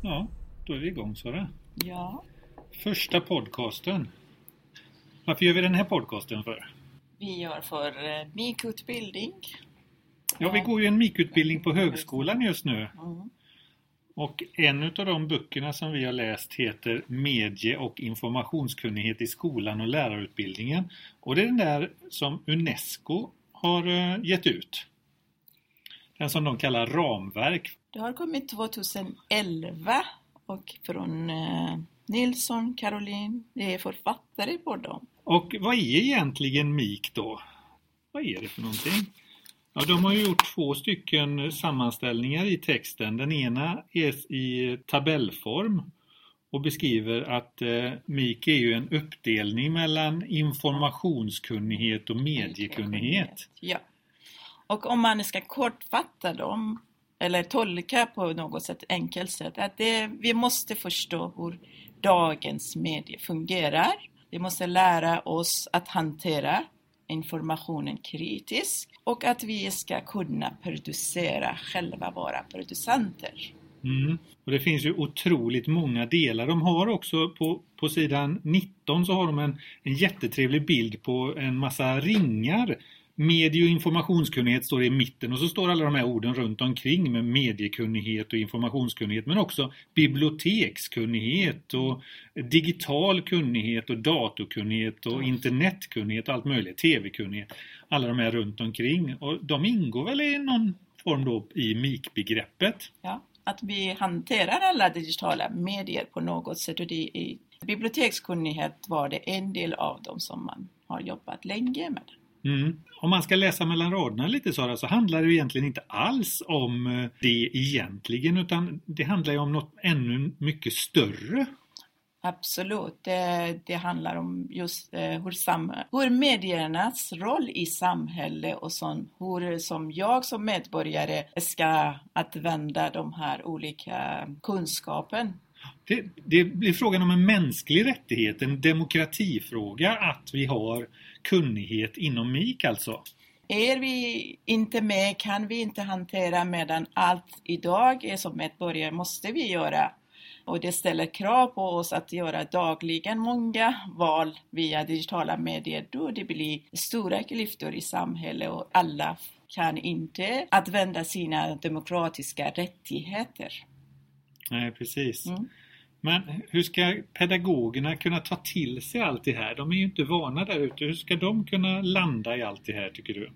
Ja, då är vi igång, Sara. Ja. Första podcasten. Varför gör vi den här podcasten för? Vi gör för MIK-utbildning. Ja, vi går ju en MIK-utbildning på högskolan just nu. Mm. Och en av de böckerna som vi har läst heter Medie- och informationskunnighet i skolan och lärarutbildningen. Och det är den där som UNESCO har gett ut. Den som de kallar ramverk. Det har kommit 2011 och från Nilsson, Caroline, det är författare på dem. Och vad är egentligen MIK då? Vad är det för någonting? Ja, de har ju gjort 2 stycken sammanställningar i texten. Den ena är i tabellform och beskriver att MIK är ju en uppdelning mellan informationskunnighet och mediekunnighet. Ja. Och om man ska kortfatta dem eller tolka på något sätt enkelt sätt att vi måste förstå hur dagens medier fungerar. Vi måste lära oss att hantera informationen kritiskt och att vi ska kunna producera, själva vara producenter. Och det finns ju otroligt många delar. De har också på sidan 19 så har de en jättetrevlig bild på en massa ringar. Medie- och informationskunnighet står i mitten och så står alla de här orden runt omkring med mediekunnighet och informationskunnighet, men också bibliotekskunnighet och digital kunnighet och datorkunnighet och internetkunnighet och allt möjligt, tv-kunnighet. Alla de här runt omkring, och de ingår väl i någon form då i MIK-begreppet. Ja, att vi hanterar alla digitala medier på något sätt, och det är bibliotekskunnighet var det en del av dem som man har jobbat länge med. Om man ska läsa mellan raderna lite så handlar det egentligen inte alls om det egentligen, utan det handlar ju om något ännu mycket större. Absolut, det handlar om just hur mediernas roll i samhället och hur som jag som medborgare ska använda de här olika kunskapen. Det blir frågan om en mänsklig rättighet, en demokratifråga att vi har kunnighet inom MIK alltså. Är vi inte med kan vi inte hantera, medan allt idag är som medborgare måste vi göra. Och det ställer krav på oss att göra dagligen många val via digitala medier, då det blir stora klyftor i samhället och alla kan inte använda sina demokratiska rättigheter. Nej, precis. Men hur ska pedagogerna kunna ta till sig allt det här? De är ju inte vana där ute. Hur ska de kunna landa i allt det här, tycker du?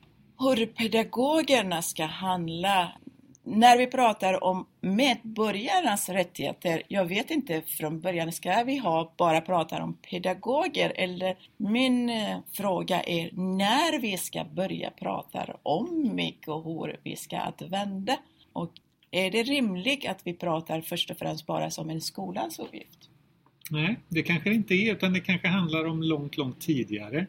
Hur pedagogerna ska handla när vi pratar om medborgarnas rättigheter. Jag vet inte, från början ska vi bara prata om pedagoger, eller min fråga är när vi ska börja prata om MIK och hur vi ska använda. Och är det rimligt att vi pratar först och främst bara som en skolans uppgift? Nej, det kanske inte är, utan det kanske handlar om långt tidigare.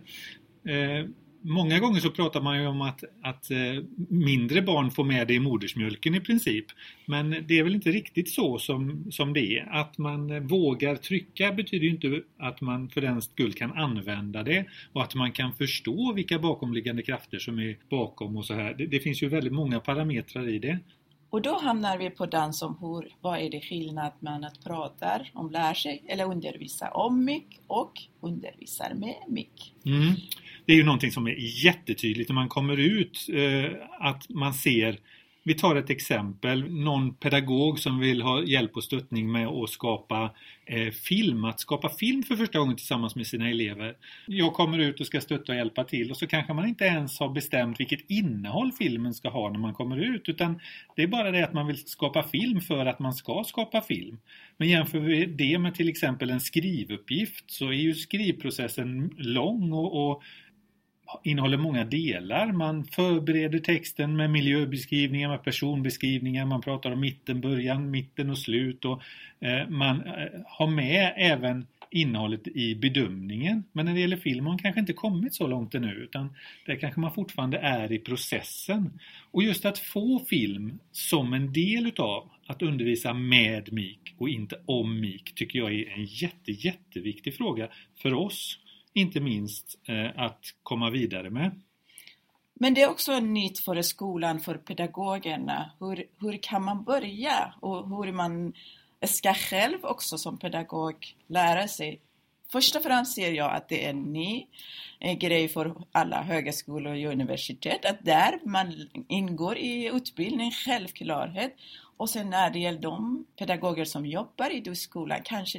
Många gånger så pratar man ju om att mindre barn får med det i modersmjölken i princip. Men det är väl inte riktigt så som det är. Att man vågar trycka betyder ju inte att man för den skull kan använda det. Och att man kan förstå vilka bakomliggande krafter som är bakom och så här. Det finns ju väldigt många parametrar i det. Och då hamnar vi på den som vad är det skillnad mellan att prata om lär sig eller undervisa om MIK och undervisar med MIK? Det är ju någonting som är jättetydligt när man kommer ut, att man ser, vi tar ett exempel, någon pedagog som vill ha hjälp och stöttning med att skapa film, att skapa film för första gången tillsammans med sina elever. Jag kommer ut och ska stötta och hjälpa till, och så kanske man inte ens har bestämt vilket innehåll filmen ska ha när man kommer ut, utan det är bara det att man vill skapa film för att man ska skapa film. Men jämför vi det med till exempel en skrivuppgift, så är ju skrivprocessen lång och innehåller många delar. Man förbereder texten med miljöbeskrivningar, med personbeskrivningar. Man pratar om mitten, början, mitten och slut. Och man har med även innehållet i bedömningen. Men när det gäller film har man kanske inte kommit så långt ännu, utan där kanske man fortfarande är i processen. Och just att få film som en del utav att undervisa med MIK och inte om MIK tycker jag är en jätteviktig fråga för oss. Inte minst att komma vidare med. Men det är också en nytt för skolan, för pedagogerna. Hur kan man börja och hur man ska själv också som pedagog lära sig. Först och främst ser jag att det är en ny grej för alla högskolor och universitet. Att där man ingår i utbildning, självklarhet. Och sen när det gäller de pedagoger som jobbar i skolan, kanske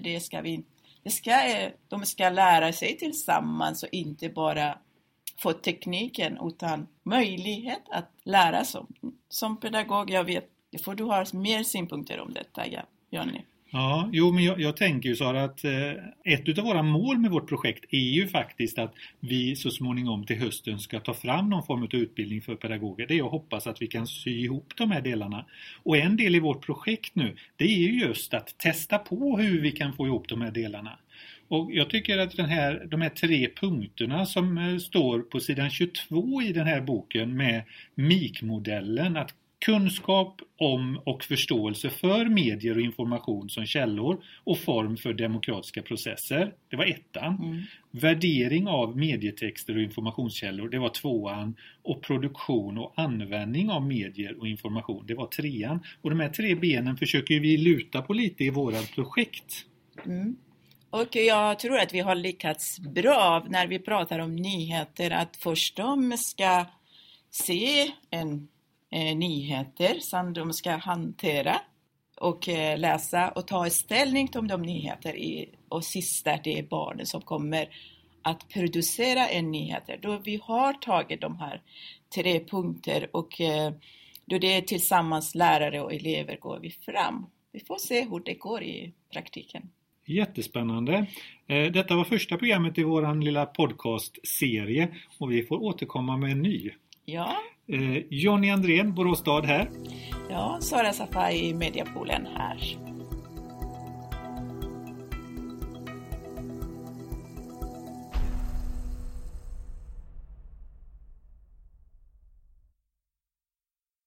de ska lära sig tillsammans och inte bara få tekniken utan möjlighet att lära sig. Som pedagog, jag vet, får du ha mer synpunkter om detta, Jonny. Ja, men jag tänker ju så att ett av våra mål med vårt projekt är ju faktiskt att vi så småningom till hösten ska ta fram någon form av utbildning för pedagoger. Det är jag hoppas att vi kan sy ihop de här delarna. Och en del i vårt projekt nu, det är ju just att testa på hur vi kan få ihop de här delarna. Och jag tycker att de här 3 punkterna som står på sidan 22 i den här boken med MIK-modellen, att kunskap om och förståelse för medier och information som källor och form för demokratiska processer, det var 1:an. Värdering av medietexter och informationskällor, det var 2:an. Och produktion och användning av medier och information, det var 3:an. Och de här 3 benen försöker vi luta på lite i våra projekt. Och jag tror att vi har lyckats bra när vi pratar om nyheter, att först de ska se nyheter som de ska hantera och läsa och ta ställning till de nyheter och sista det är barnen som kommer att producera en nyheter. Då vi har tagit de här 3 punkter och då det är tillsammans lärare och elever går vi fram. Vi får se hur det går i praktiken. Jättespännande. Detta var första programmet i våran lilla podcastserie och vi får återkomma med en ny. Ja. Jonny Andrén, Borås stad här. Ja, Sara Safai, Mediapoolen här.